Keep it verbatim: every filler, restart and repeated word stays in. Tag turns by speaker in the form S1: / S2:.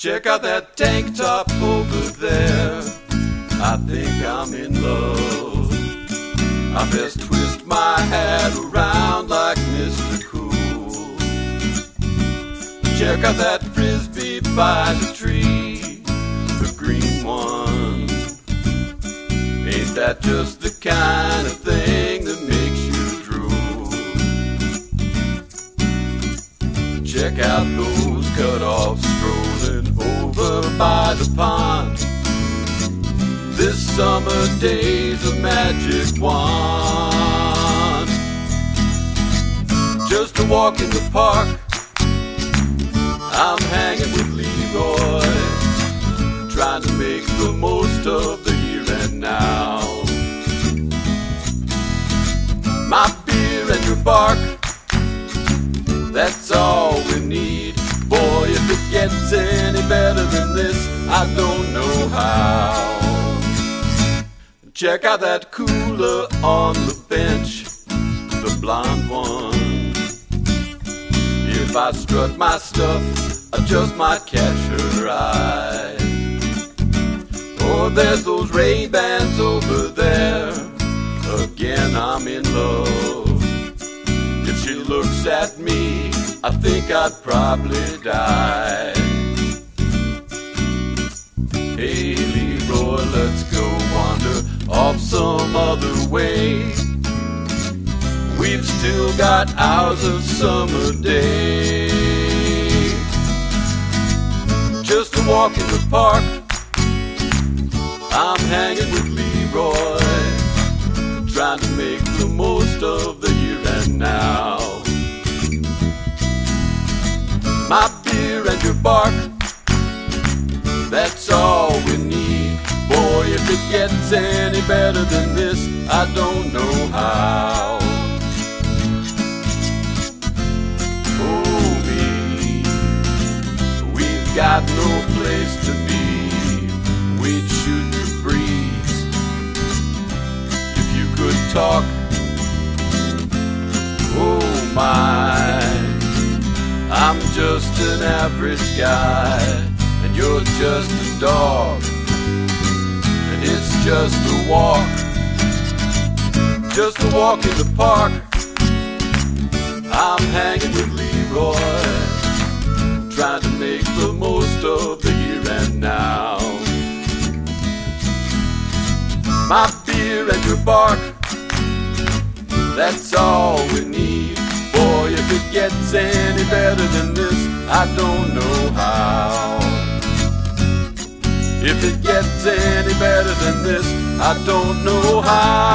S1: Check out that tank top over there. I think I'm in love. I best twist my hat around like Mister Cool. Check out that frisbee by the tree, the green one. Ain't that just the kind of thing that makes you drool? Check out those cut-offs strolling over by the pond. This summer day's a magic wand. Just a walk in the park, I'm hanging with Leroy, trying to make the most of the here and now. My beer and your bark, that's all we need. Boy, if it gets any better than this, I don't know how. Check out that cooler on the bench, the blonde one. If I strut my stuff, I just might catch her eye. Oh, there's those Ray-Bans over there. Again, I'm in love. If she looks at me, I think I'd probably die. Hey, Leroy, let's go wander off some other way. We've still got hours of summer day. Just a walk in the park, I'm hanging with Leroy, trying to make the most of the here and now. My beer and your bark, that's all we need. Boy, if it gets any better than this, I don't know how. Oh me, we've got no place to be. We'd shoot the breeze if you could talk. Oh my, I'm just an average guy, and you're just a dog. And it's just a walk, just a walk in the park. I'm hanging with Leroy, trying to make the most of the here and now. My beer and your bark, that's all we need. Boy, if it gets any better than this, I don't know how. If it gets any better than this, I don't know how.